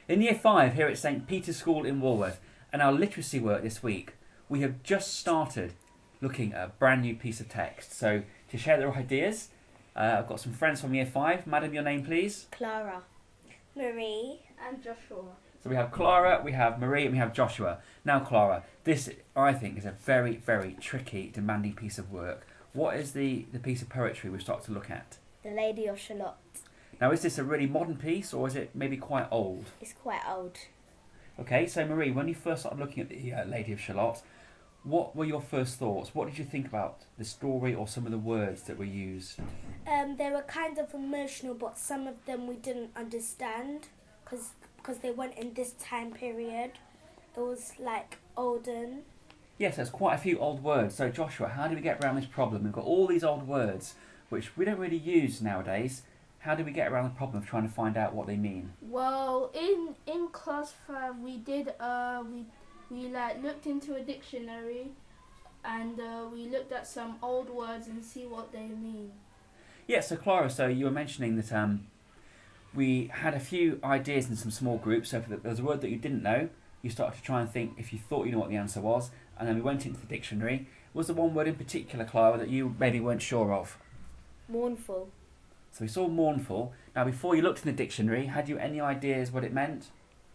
In Year 5 here at St Peter's School in Walworth, and our literacy work this week, we have just started looking at a brand new piece of text. So to share their ideas, I've got some friends from Year 5. Madam, your name please? Clara. Marie. And Joshua. So we have Clara, we have Marie, and we have Joshua. Now Clara, this I think is a very, very tricky, demanding piece of work. What is the piece of poetry we've started to look at? The Lady of Shalott. Now is this a really modern piece or is it maybe quite old? It's quite old. Okay, so Marie, when you first started looking at the Lady of Shalott, what were your first thoughts? What did you think about the story or some of the words that were used? They were kind of emotional, but some of them we didn't understand because they went in this time period. It was like olden. Yes, there's quite a few old words. So Joshua, how do we get around this problem? We've got all these old words which we don't really use nowadays. How do we get around the problem of trying to find out what they mean? Well, in class 5 we did we looked into a dictionary and we looked at some old words and see what they mean. Yeah, so Clara, so you were mentioning that we had a few ideas in some small groups. So if there was a word that you didn't know, you started to try and think if you thought you knew what the answer was, and then we went into the dictionary. Was there one word in particular, Clara, that you maybe weren't sure of? Mournful. So we saw mournful. Now, before you looked in the dictionary, had you any ideas what it meant?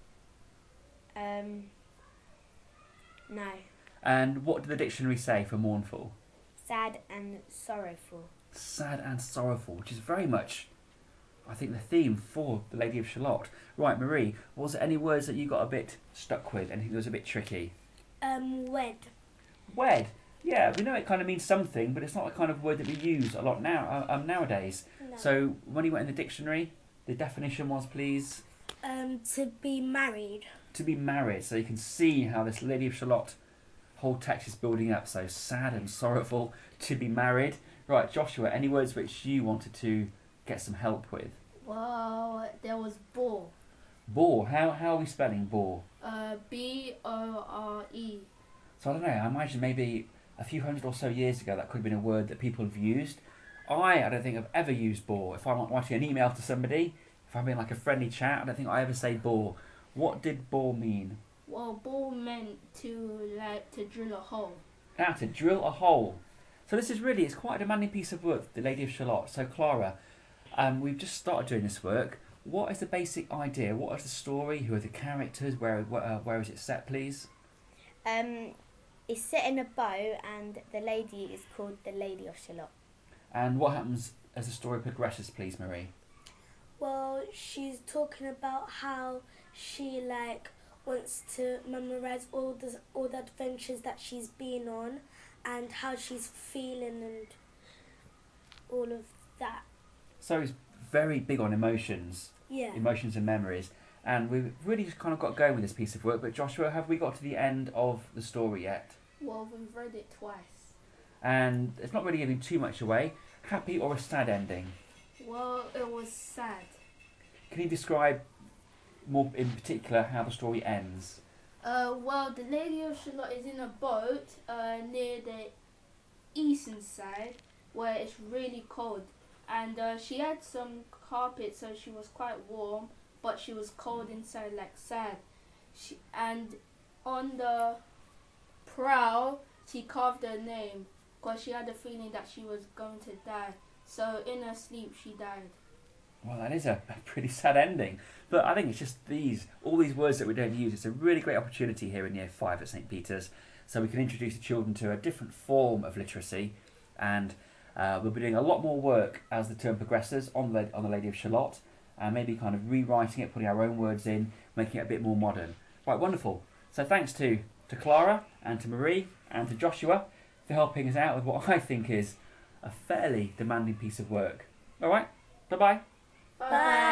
No. And what did the dictionary say for mournful? Sad and sorrowful. Sad and sorrowful, which is very much, I think, the theme for the Lady of Shalott. Right, Marie, was there any words that you got a bit stuck with? Anything that was a bit tricky? Wed. Wed. Yeah, we know it kind of means something, but it's not the kind of word that we use a lot nowadays. No. So when you went in the dictionary, the definition was, please? To be married. To be married. So you can see how this Lady of Shalott whole text is building up. So sad and sorrowful, to be married. Right, Joshua, any words which you wanted to get some help with? Well, there was bore. Bore. How are we spelling bore? B-O-R-E. So I don't know, I imagine maybe a few hundred or so years ago that could have been a word that people have used. I don't think I've ever used bore. If I'm writing an email to somebody, if I'm in like a friendly chat, I don't think I ever say bore. What did bore mean? Well, bore meant to drill a hole. Now, to drill a hole. So this is really, it's quite a demanding piece of work, the Lady of Shalott. So Clara, we've just started doing this work. What is the basic idea? What is the story? Who are the characters? Where is it set, please? It's set in a bow, and the lady is called the Lady of Shalott. And what happens as the story progresses, please, Marie? Well, she's talking about how she wants to memorize all the adventures that she's been on and how she's feeling and all of that. So it's very big on emotions. Yeah. Emotions and memories. And we've really just kind of got going with this piece of work. But Joshua, have we got to the end of the story yet? Well, we've read it twice. And it's not really giving too much away. Happy or a sad ending? Well, it was sad. Can you describe more in particular how the story ends? Well, the Lady of Shalott is in a boat near the eastern side where it's really cold. And she had some carpet, so she was quite warm, but she was cold inside, like sad. And on the prow, she carved her name because she had a feeling that she was going to die. So in her sleep, she died. Well, that is a pretty sad ending. But I think it's just all these words that we don't use. It's a really great opportunity here in Year 5 at St Peter's. So we can introduce the children to a different form of literacy. And we'll be doing a lot more work as the term progresses on the Lady of Shalott. And maybe kind of rewriting it, putting our own words in, making it a bit more modern. Right, wonderful. So thanks to Clara and to Marie and to Joshua for helping us out with what I think is a fairly demanding piece of work. All right, bye-bye. Bye.